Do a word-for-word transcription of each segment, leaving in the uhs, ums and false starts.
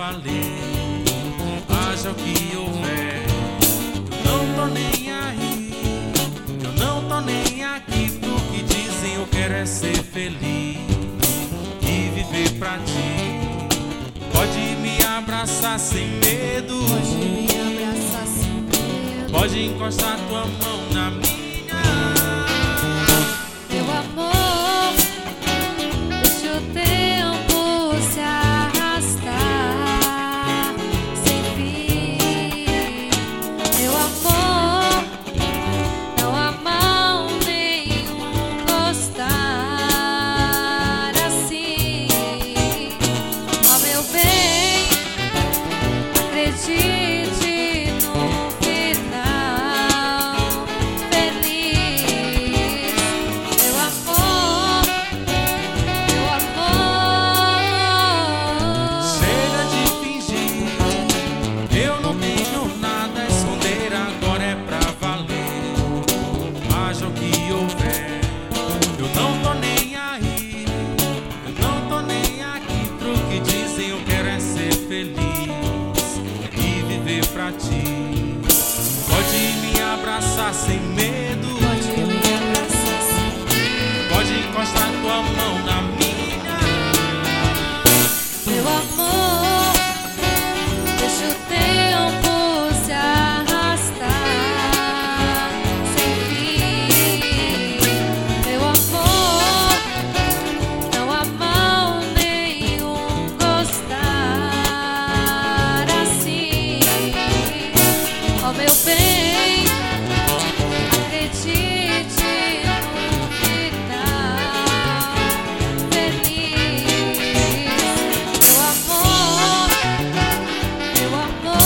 valer. Haja o que houver, eu não tô nem aí. Eu não tô nem aqui pro que dizem. Eu quero é ser feliz e viver pra ti. Pode me abraçar sem medo, Pode me abraçar sem medo. pode encostar tua mão na minha. Meu amor, deixa o tempo se arrastar sem fim. Meu amor, não há mal nenhum gostar assim. Ó meu bem, acredite no final feliz. Meu amor, meu amor. Chega de fingir, eu não tenho nada a esconder. Agora é pra valer. Haja o que houver, eu não tô nem aí. Eu não tô nem aqui pro que dizem. Eu quero é ser feliz e viver pra ti. Pode me abraçar sem medo, Pode me abraçar sem medo. pode encostar tua mão na minha. Meu amor, deixa o tempo se arrastar sem fim. Meu amor, não há mal nenhum gostar assim. Ó meu bem, acredite no final feliz. Meu amor, meu amor.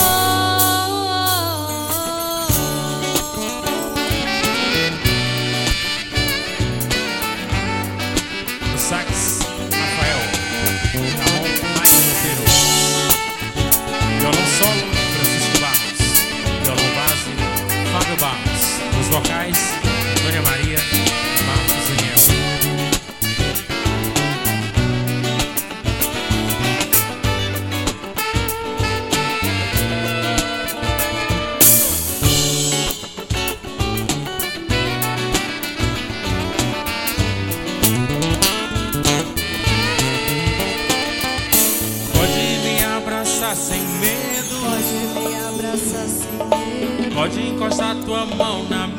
No sax, Rafael. Ramon, Mário Monteiro. Violão solo, Francisco Barros. Violão base, Fábio Barros. Nos vocais, Dona Maria, Marcos Daniel. Pode me abraçar sem medo, Pode me abraçar sem medo. pode encostar tua mão na